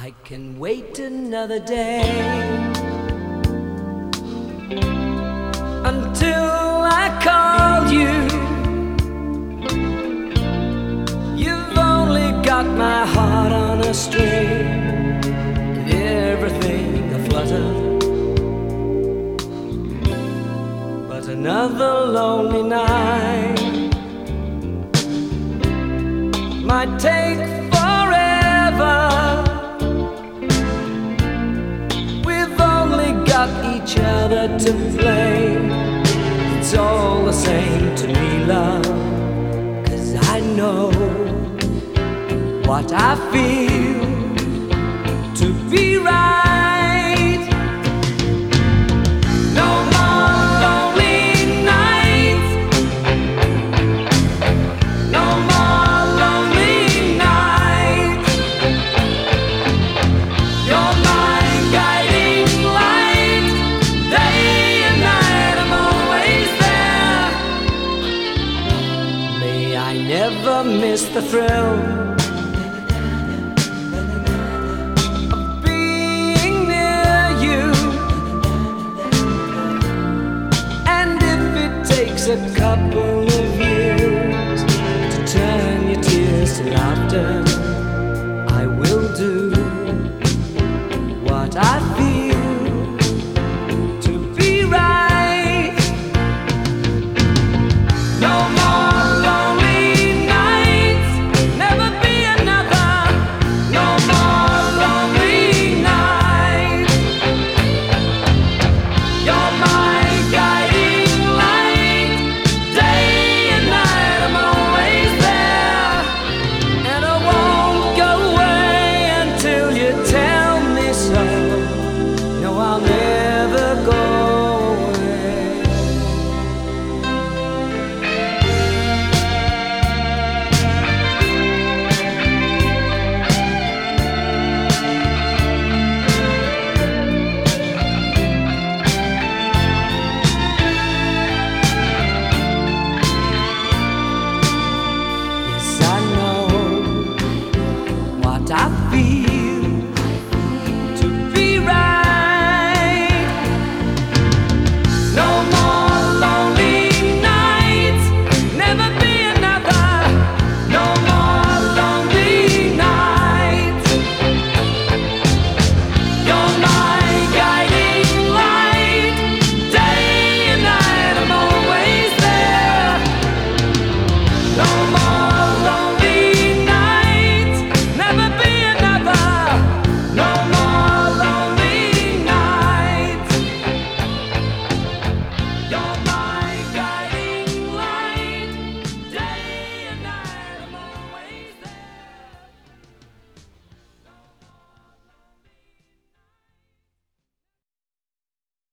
I can wait another day until I call you. You've only got my heart on a string and everything aflutter. But another lonely night might take forever. We've only got each other to blame. It's all the same to me, love, 'cause I know what I feel to be right. No more lonely nights, no more lonely nights. You're my guiding light, day and night I'm always there. May I never miss the thrill of being near you. And if it takes a couple